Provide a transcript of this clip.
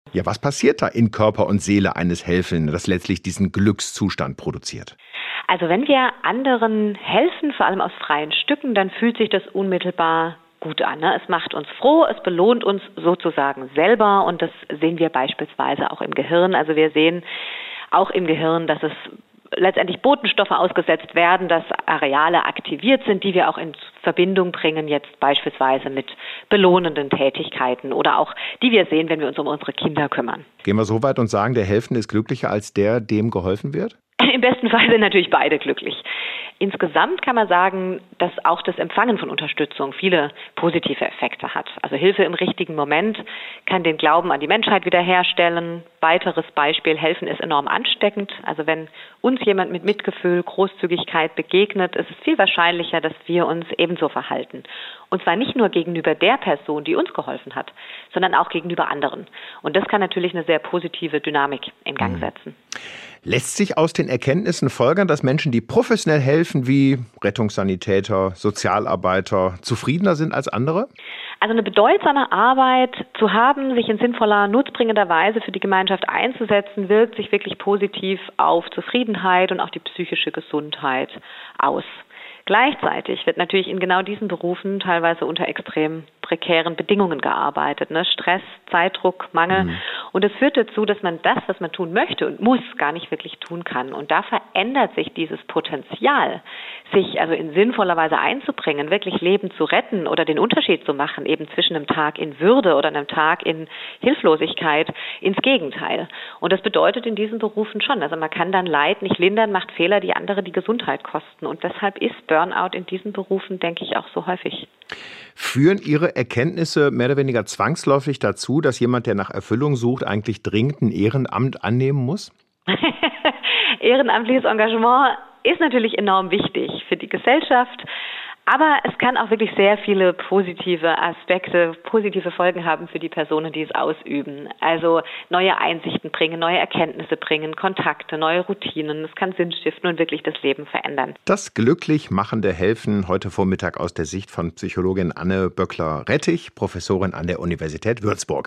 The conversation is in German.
Ja, was passiert da in Körper und Seele eines Helfenden, das letztlich diesen Glückszustand produziert? Also wenn wir anderen helfen, vor allem aus freien Stücken, dann fühlt sich das unmittelbar gut an. Ne? Es macht uns froh, es belohnt uns sozusagen selber und das sehen wir beispielsweise auch im Gehirn. Also wir sehen auch im Gehirn, dass es letztendlich Botenstoffe ausgesetzt werden, dass Areale aktiviert sind, die wir auch in Verbindung bringen, jetzt beispielsweise mit belohnenden Tätigkeiten oder auch die wir sehen, wenn wir uns um unsere Kinder kümmern. Gehen wir so weit und sagen, der Helfende ist glücklicher als der, dem geholfen wird? Im besten Fall sind natürlich beide glücklich. Insgesamt kann man sagen, dass auch das Empfangen von Unterstützung viele positive Effekte hat. Also Hilfe im richtigen Moment kann den Glauben an die Menschheit wiederherstellen. Weiteres Beispiel, Helfen ist enorm ansteckend. Also wenn uns jemand mit Mitgefühl, Großzügigkeit begegnet, ist es viel wahrscheinlicher, dass wir uns ebenso verhalten. Und zwar nicht nur gegenüber der Person, die uns geholfen hat, sondern auch gegenüber anderen. Und das kann natürlich eine sehr positive Dynamik in Gang setzen. Lässt sich aus den Erkenntnissen folgern, dass Menschen, die professionell helfen, wie Rettungssanitäter, Sozialarbeiter, zufriedener sind als andere? Also eine bedeutsame Arbeit zu haben, sich in sinnvoller, nutzbringender Weise für die Gemeinschaft einzusetzen, wirkt sich wirklich positiv auf Zufriedenheit und auf die psychische Gesundheit aus. Gleichzeitig wird natürlich in genau diesen Berufen teilweise unter extrem prekären Bedingungen gearbeitet. Ne? Stress, Zeitdruck, Mangel. Und es führt dazu, dass man das, was man tun möchte und muss, gar nicht wirklich tun kann. Und da verändert sich dieses Potenzial, sich also in sinnvoller Weise einzubringen, wirklich Leben zu retten oder den Unterschied zu machen, eben zwischen einem Tag in Würde oder einem Tag in Hilflosigkeit, ins Gegenteil. Und das bedeutet in diesen Berufen schon, also man kann dann Leid nicht lindern, macht Fehler, die andere die Gesundheit kosten. Und deshalb ist Burnout in diesen Berufen, denke ich, auch so häufig. Führen Ihre Erkenntnisse mehr oder weniger zwangsläufig dazu, dass jemand, der nach Erfüllung sucht, eigentlich dringend ein Ehrenamt annehmen muss? Ehrenamtliches Engagement ist natürlich enorm wichtig für die Gesellschaft. Aber es kann auch wirklich sehr viele positive Aspekte, positive Folgen haben für die Personen, die es ausüben. Also neue Einsichten bringen, neue Erkenntnisse bringen, Kontakte, neue Routinen. Es kann Sinn stiften und wirklich das Leben verändern. Das glücklich machende Helfen heute Vormittag aus der Sicht von Psychologin Anne Böckler-Rettich, Professorin an der Universität Würzburg.